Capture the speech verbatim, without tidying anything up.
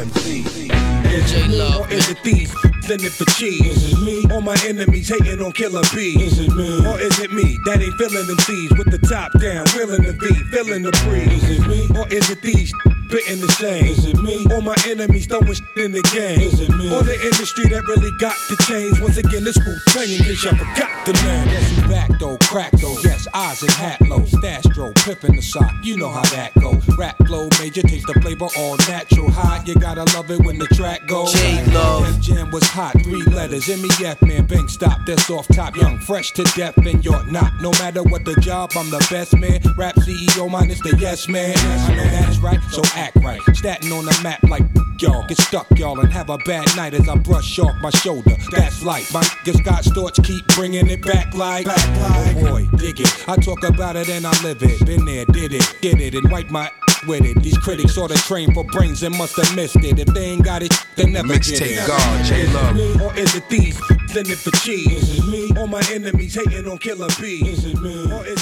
M C. Is it me or is it these? Send it for cheese. Is it me? All my enemies hating on Killer B. Is it me? Or is it me that ain't feeling them C's with the top down, willing the V, feeling the breeze? Is it me? Or is it these spitting the same? Is it me? All my enemies throwing shit in the game? Is it me? Or the industry that really got to change? Once again, this Wu-Tang in case y'all forgot the name. Guess who back though? Crack though. Yes, Oz and Hatlow, Stastro, Pip in the sock. You know how that go. Rap flow, major taste the flavor all natural. Hot, you gotta love it when the track goes. J-Lo. Def Jam was hot, three letters. M E F, man, bank stop. That's off top. Young, fresh to death, and you're not. No matter what the job, I'm the best man. Rap C E O minus the yes man. I know that's right, so act right. Statin on the map like y'all. Get stuck, y'all, and have a bad night as I brush off my shoulder. That's life. My niggas got storch, keep bringing it back like. Back like. Oh boy, dig it. I talk about it and I live it. Been there, did it, get it, and wipe my with it. These critics oughta train for brains and must have missed it. If they ain't got it, they never get it. Mixtape God, J-Love. Or is it these? Send it for cheese. Is it me? All my enemies hating on Killer B. Is it me? Or is